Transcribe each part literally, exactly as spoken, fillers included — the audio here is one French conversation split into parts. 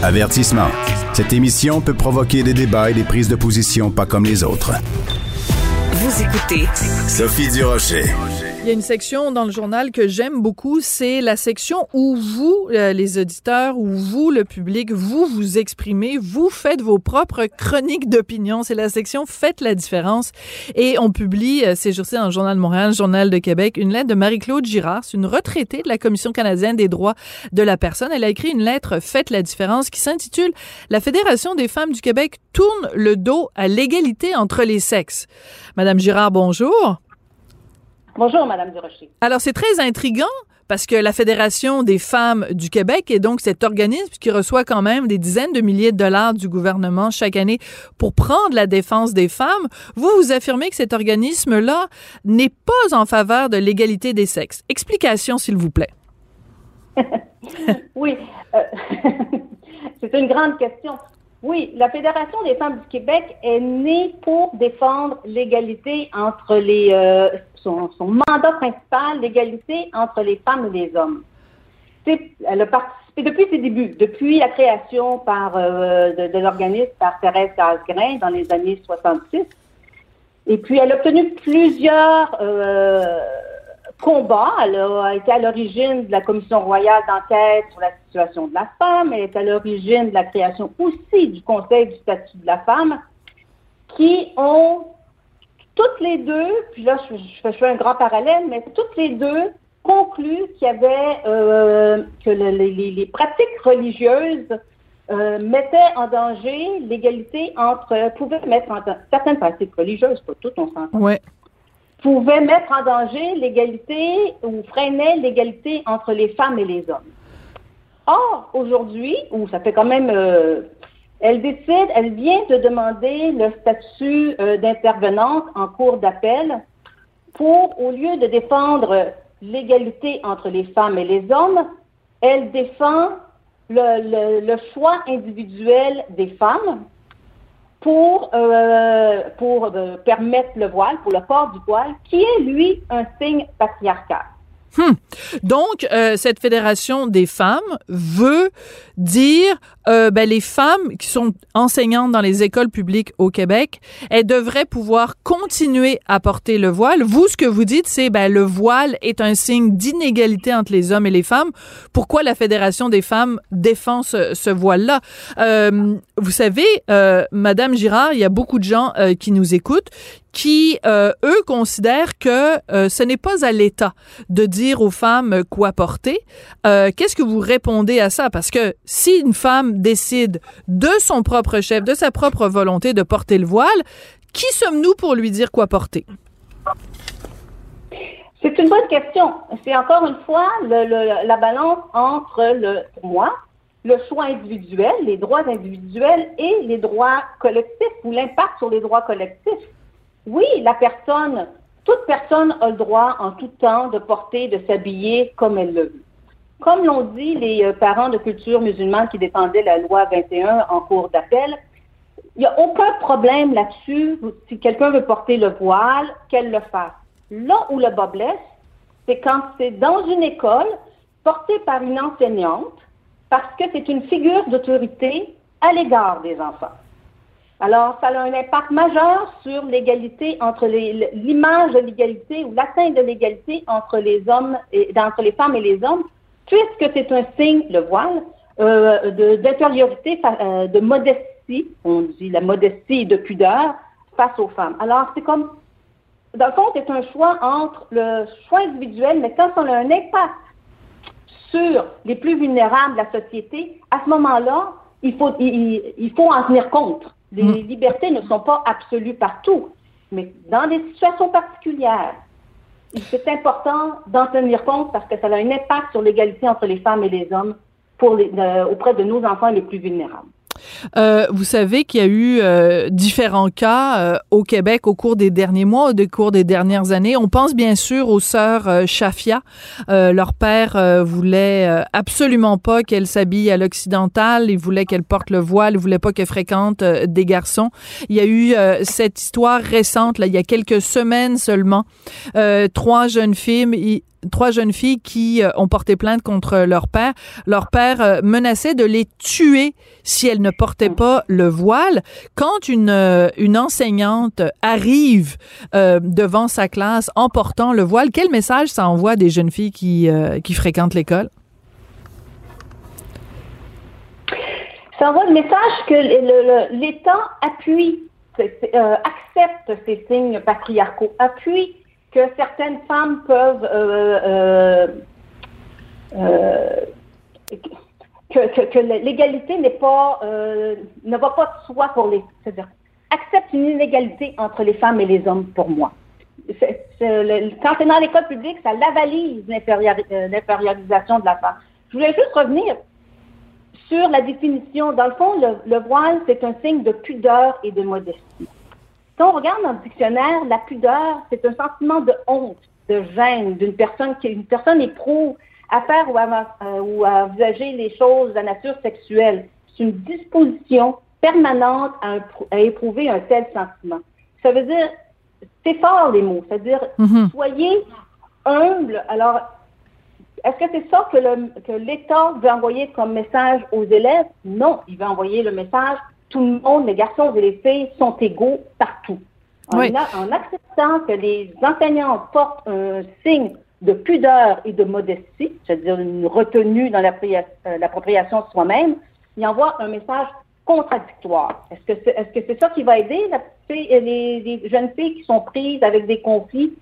Avertissement. Cette émission peut provoquer des débats et des prises de position pas comme les autres. Vous écoutez Sophie Durocher. Il y a une section dans le journal que j'aime beaucoup, c'est la section où vous, euh, les auditeurs, où vous, le public, vous vous exprimez, vous faites vos propres chroniques d'opinion. C'est la section Faites la différence. Et on publie euh, ces jours-ci dans le Journal de Montréal, le Journal de Québec, une lettre de Marie-Claude Girard, c'est une retraitée de la Commission canadienne des droits de la personne. Elle a écrit une lettre Faites la différence qui s'intitule « La Fédération des femmes du Québec tourne le dos à l'égalité entre les sexes ». Madame Girard, bonjour. Bonjour, Madame Durocher. Alors, c'est très intriguant parce que la Fédération des femmes du Québec est donc cet organisme qui reçoit quand même des dizaines de milliers de dollars du gouvernement chaque année pour prendre la défense des femmes. Vous, vous affirmez que cet organisme-là n'est pas en faveur de l'égalité des sexes. Explication, s'il vous plaît. Oui, euh, c'est une grande question. Oui, la Fédération des femmes du Québec est née pour défendre l'égalité entre les... Euh, son, son mandat principal, l'égalité entre les femmes et les hommes. C'est, elle a participé depuis ses débuts, depuis la création par euh, de, de l'organisme par Thérèse Casgrain dans les années soixante-six. Et puis, elle a obtenu plusieurs euh, combats. Elle a été à l'origine de la Commission royale d'enquête sur la situation de la femme. Elle est à l'origine de la création aussi du Conseil du statut de la femme, qui ont toutes les deux, puis là je, je, fais, je fais un grand parallèle, mais toutes les deux concluent qu'il y avait euh, que le, les, les pratiques religieuses euh, mettaient en danger l'égalité entre, pouvaient mettre en danger, certaines pratiques religieuses, pas toutes, on s'entend. Ouais. Pouvaient mettre en danger l'égalité ou freinaient l'égalité entre les femmes et les hommes. Or, aujourd'hui, où ça fait quand même, euh, elle décide, elle vient de demander le statut euh, d'intervenante en cour d'appel pour, au lieu de défendre l'égalité entre les femmes et les hommes, elle défend le, le, le choix individuel des femmes pour, euh, pour euh, permettre le voile, pour le port du voile, qui est, lui, un signe patriarcal. Hum. Donc, euh, cette fédération des femmes veut dire, euh, ben, les femmes qui sont enseignantes dans les écoles publiques au Québec, elles devraient pouvoir continuer à porter le voile. Vous, ce que vous dites, c'est, ben, le voile est un signe d'inégalité entre les hommes et les femmes. Pourquoi la Fédération des femmes défend ce, ce voile-là? Euh, vous savez, euh, Madame Girard, il y a beaucoup de gens euh, qui nous écoutent qui, euh, eux, considèrent que euh, ce n'est pas à l'État de dire aux femmes quoi porter. Euh, qu'est-ce que vous répondez à ça? Parce que si une femme décide de son propre chef, de sa propre volonté de porter le voile, qui sommes-nous pour lui dire quoi porter? C'est une bonne question. C'est encore une fois le, le, la balance entre, le, pour moi, le choix individuel, les droits individuels et les droits collectifs ou l'impact sur les droits collectifs. Oui, la personne, toute personne a le droit en tout temps de porter, de s'habiller comme elle le veut. Comme l'ont dit les euh, parents de culture musulmane qui défendaient la loi vingt et un en cour d'appel, il n'y a aucun problème là-dessus. Si quelqu'un veut porter le voile, qu'elle le fasse. Là où le bas blesse, c'est quand c'est dans une école portée par une enseignante parce que c'est une figure d'autorité à l'égard des enfants. Alors, ça a un impact majeur sur l'égalité entre les, l'image de l'égalité ou l'atteinte de l'égalité entre les hommes et entre les femmes et les hommes, puisque c'est un signe, le voile, euh, de, d'intériorité, euh, de modestie, on dit la modestie et de pudeur face aux femmes. Alors, c'est comme, dans le fond, c'est un choix entre le choix individuel, mais quand on a un impact sur les plus vulnérables de la société, à ce moment-là, il faut, il, il faut en tenir compte. Les mmh. libertés ne sont pas absolues partout, mais dans des situations particulières, c'est important d'en tenir compte parce que ça a un impact sur l'égalité entre les femmes et les hommes pour les, euh, auprès de nos enfants les plus vulnérables. Euh, vous savez qu'il y a eu euh, différents cas euh, au Québec au cours des derniers mois, au cours des dernières années. On pense bien sûr aux sœurs euh, Shafia. Euh, leur père euh, voulait euh, absolument pas qu'elle s'habille à l'occidental. Il voulait qu'elle porte le voile. Il voulait pas qu'elle fréquente euh, des garçons. Il y a eu euh, cette histoire récente, là, il y a quelques semaines seulement. Euh, trois jeunes filles, trois jeunes filles qui euh, ont porté plainte contre leur père. Leur père euh, menaçait de les tuer si elles ne portaient pas le voile. Quand une, euh, une enseignante arrive euh, devant sa classe en portant le voile, quel message ça envoie à des jeunes filles qui, euh, qui fréquentent l'école? Ça envoie le message que le, le, l'État appuie, euh, accepte ces signes patriarcaux, appuie que certaines femmes peuvent euh, euh, euh, que, que, que l'égalité n'est pas euh, ne va pas de soi pour les, c'est-à-dire accepte une inégalité entre les femmes et les hommes pour moi. C'est, c'est, le, quand c'est dans l'école publique, ça lavalise l'infériori, euh, l'infériorisation de la femme. Je voulais juste revenir sur la définition. Dans le fond, le, le voile, c'est un signe de pudeur et de modestie. Si on regarde dans le dictionnaire, la pudeur, c'est un sentiment de honte, de gêne, d'une personne qui une personne éprouve à faire ou à, euh, ou à envisager les choses de la nature sexuelle. C'est une disposition permanente à, à éprouver un tel sentiment. Ça veut dire, c'est fort les mots, c'est-à-dire, mm-hmm. soyez humble. Alors, est-ce que c'est ça que, le, que l'État veut envoyer comme message aux élèves? Non, il veut envoyer le message, tout le monde, les garçons et les filles sont égaux partout. En, oui. a, en acceptant que les enseignants portent un signe de pudeur et de modestie, c'est-à-dire une retenue dans l'appropriation de soi-même, il envoie un message contradictoire. Est-ce que c'est, est-ce que c'est ça qui va aider la, les, les jeunes filles qui sont prises avec des conflits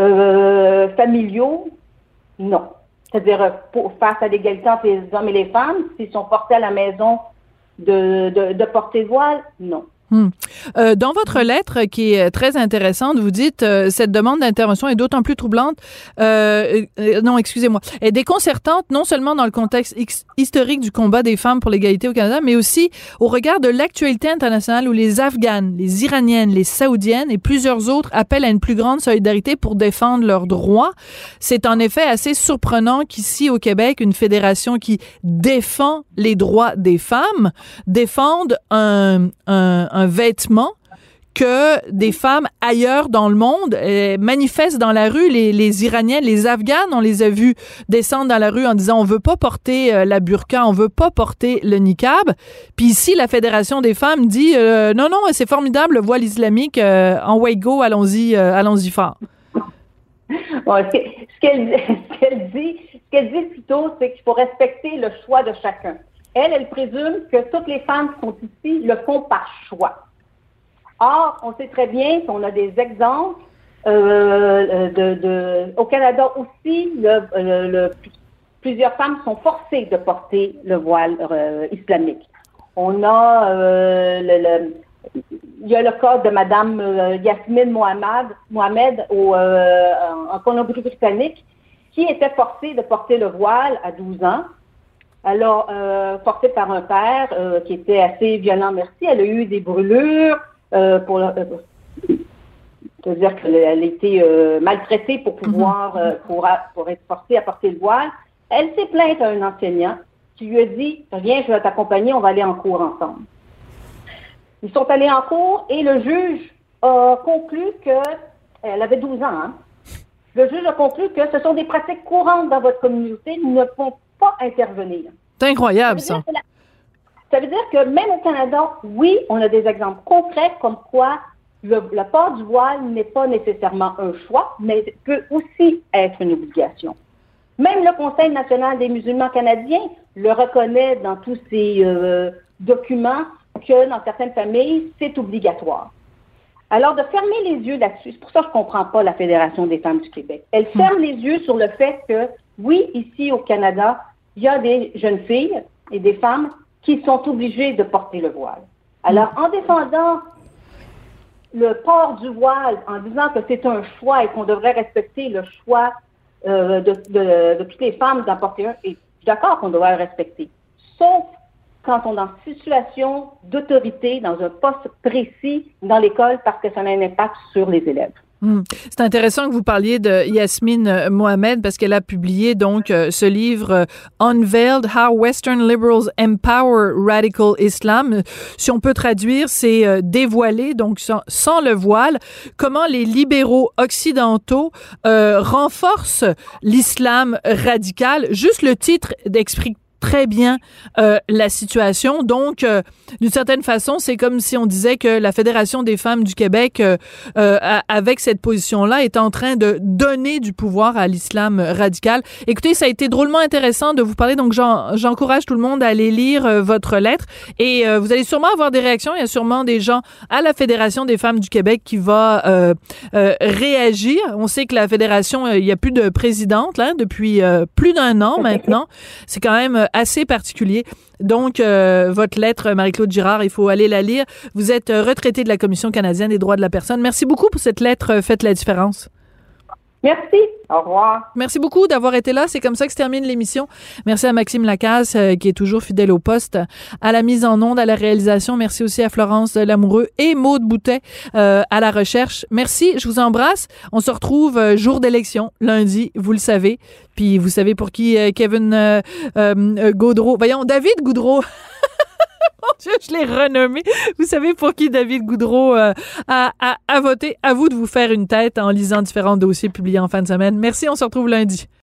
euh, familiaux? Non. C'est-à-dire, pour, face à l'égalité entre les hommes et les femmes, s'ils sont portés à la maison de, de, de porter voile, non. Hmm. Euh, dans votre lettre, qui est très intéressante, vous dites euh, cette demande d'intervention est d'autant plus troublante, euh, euh, non, excusez-moi, est déconcertante non seulement dans le contexte ex- historique du combat des femmes pour l'égalité au Canada, mais aussi au regard de l'actualité internationale où les Afghanes, les Iraniennes, les Saoudiennes et plusieurs autres appellent à une plus grande solidarité pour défendre leurs droits. C'est en effet assez surprenant qu'ici au Québec, une fédération qui défend les droits des femmes défende un, un un vêtement que des femmes ailleurs dans le monde euh, manifestent dans la rue. Les, les Iraniennes, les Afghanes, on les a vus descendre dans la rue en disant on veut pas porter euh, la burqa, on veut pas porter le niqab. Puis ici, la Fédération des femmes dit euh, non, non, c'est formidable le voile islamique, euh, en way go, allons-y, euh, allons-y fort. Bon, ce, ce, qu'elle, ce qu'elle dit, ce qu'elle dit plutôt, c'est qu'il faut respecter le choix de chacun. Elle, elle présume que toutes les femmes qui sont ici le font par choix. Or, on sait très bien qu'on a des exemples euh, de, de, au Canada aussi, le, le, le, plusieurs femmes sont forcées de porter le voile euh, islamique. On a euh, le, le, il y a le cas de Madame euh, Yasmine Mohamed, Mohamed au, euh, en Colombie-Britannique, qui était forcée de porter le voile à douze ans. Alors, euh, portée par un père euh, qui était assez violent, merci. Elle a eu des brûlures, euh, pour, euh, c'est-à-dire qu'elle a été euh, maltraitée pour pouvoir, euh, pour, pour être forcée à porter le voile. Elle s'est plainte à un enseignant qui lui a dit « Viens, je vais t'accompagner, on va aller en cours ensemble. » Ils sont allés en cours et le juge a conclu qu'elle avait douze ans. Hein? Le juge a conclu que ce sont des pratiques courantes dans votre communauté, nous ne pouvons pas intervenir. C'est incroyable, ça. Ça. Ça veut dire que même au Canada, oui, on a des exemples concrets comme quoi le, le port du voile n'est pas nécessairement un choix, mais peut aussi être une obligation. Même le Conseil national des musulmans canadiens le reconnaît dans tous ses euh, documents que dans certaines familles, c'est obligatoire. Alors, de fermer les yeux là-dessus, c'est pour ça que je ne comprends pas la Fédération des femmes du Québec. Elle ferme les yeux sur le fait que, oui, ici au Canada, il y a des jeunes filles et des femmes qui sont obligées de porter le voile. Alors, en défendant le port du voile, en disant que c'est un choix et qu'on devrait respecter le choix euh, de, de, de toutes les femmes d'en porter un, et je suis d'accord qu'on devrait le respecter, sauf quand on est en situation d'autorité, dans un poste précis dans l'école, parce que ça a un impact sur les élèves. Mmh. C'est intéressant que vous parliez de Yasmine Mohamed parce qu'elle a publié donc euh, ce livre euh, Unveiled, How Western Liberals Empower Radical Islam. Si on peut traduire, c'est euh, dévoilé, donc sans, sans le voile, comment les libéraux occidentaux euh, renforcent l'islam radical. Juste le titre explique très bien euh, la situation. Donc, euh, d'une certaine façon, c'est comme si on disait que la Fédération des femmes du Québec, euh, euh, avec cette position-là, est en train de donner du pouvoir à l'islam radical. Écoutez, ça a été drôlement intéressant de vous parler. Donc, j'en, j'encourage tout le monde à aller lire euh, votre lettre. Et euh, vous allez sûrement avoir des réactions. Il y a sûrement des gens à la Fédération des femmes du Québec qui va euh, euh, réagir. On sait que la Fédération, euh, il n'y a plus de présidente là, depuis euh, plus d'un an maintenant. C'est quand même assez particulier. Donc, euh, votre lettre, Marie-Claude Girard, il faut aller la lire. Vous êtes retraitée de la Commission canadienne des droits de la personne. Merci beaucoup pour cette lettre. Faites la différence. Merci. Au revoir. Merci beaucoup d'avoir été là. C'est comme ça que se termine l'émission. Merci à Maxime Lacasse, euh, qui est toujours fidèle au poste, à la mise en onde, à la réalisation. Merci aussi à Florence Lamoureux et Maude Boutet euh, à la recherche. Merci. Je vous embrasse. On se retrouve euh, jour d'élection, lundi, vous le savez. Puis vous savez pour qui euh, Kevin euh, euh, Gaudreau... Voyons, David Goudreau... Mon Dieu, je l'ai renommé. Vous savez pour qui David Goudreau euh, a, a, a voté. À vous de vous faire une tête en lisant différents dossiers publiés en fin de semaine. Merci, on se retrouve lundi.